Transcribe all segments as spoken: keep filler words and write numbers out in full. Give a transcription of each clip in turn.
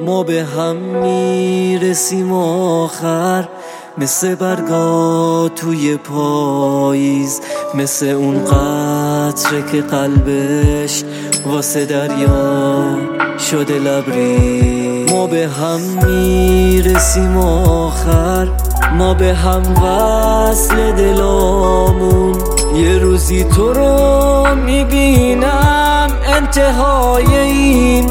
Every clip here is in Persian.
ما به هم میرسیم آخر، مثل برگا توی پاییز، مثل اون قطره که قلبش واسه دریا شده لبریز. ما به هم میرسیم آخر، ما به هم وصل دلامون. یه روزی تو رو میبینم انتهای این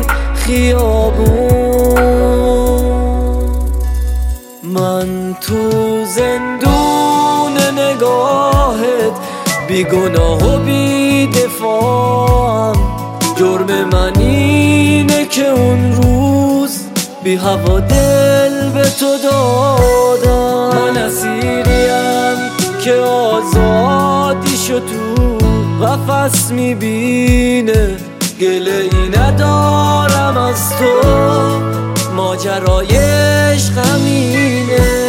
خیابون. من تو زندون نگاهت بیگناه و بی‌دفاعم. جرم من اینه که اون روز بی هوا دل به تو دادم. من اسیریم که آزادیشو تو قفس میبینه. گله ای ندارم از تو، ماجرای عشق همینه.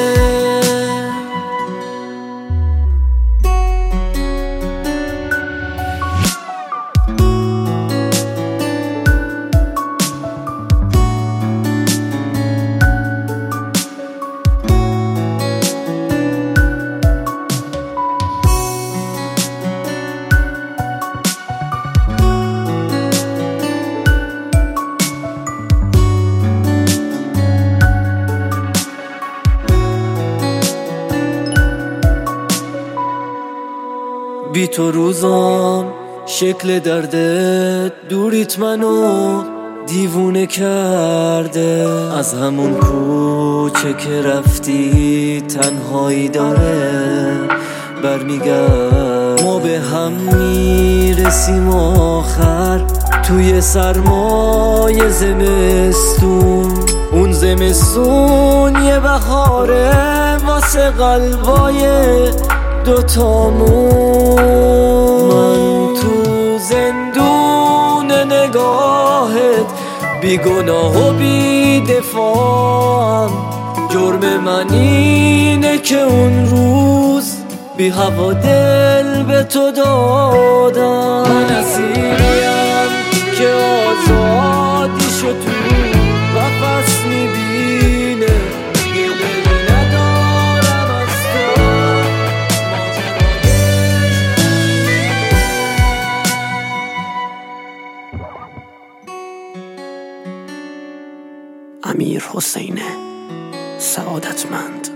بی تو روزام شکل درده، دوریت منو دیوونه کرده. از همون کوچه که رفتی تنهایی داره برمیگرد. ما به هم میرسیم آخر، توی سرمای زمستون. اون زمستون یه بهاره واسه قلبای دوتامون. من تو زندون نگاهت بیگناه و بی‌دفاعم. جرم من اینه که اون روز بی هوا دل به تو دادم. من اسیریم که آزادیشو تو قفس میبینه. امیر حسین سعادتمند.